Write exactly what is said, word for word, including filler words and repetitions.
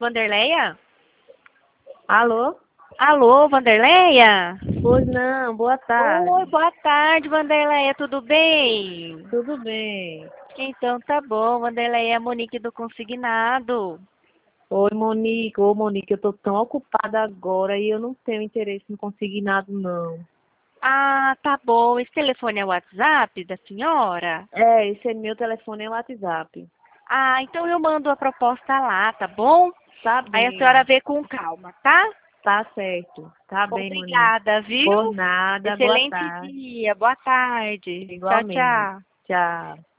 Vanderleia? Alô? Alô, Vanderleia? Pois não, boa tarde. Oi, boa tarde, Vanderleia, tudo bem? Tudo bem. Então tá bom, Vanderleia, é a Monique do Consignado. Oi, Monique. Ô, Monique, eu tô tão ocupada agora e eu não tenho interesse em conseguir nada, não. Ah, tá bom. Esse telefone é o WhatsApp da senhora? É, esse é meu telefone, é o WhatsApp. Ah, então eu mando a proposta lá, tá bom? Tá Aí a bem. senhora vê com calma, tá? Tá certo. Tá bem, Monique. Obrigada, viu? Por nada, boa Excelente tarde. dia, boa tarde. Tchau, Igualmente. tchau. Tchau.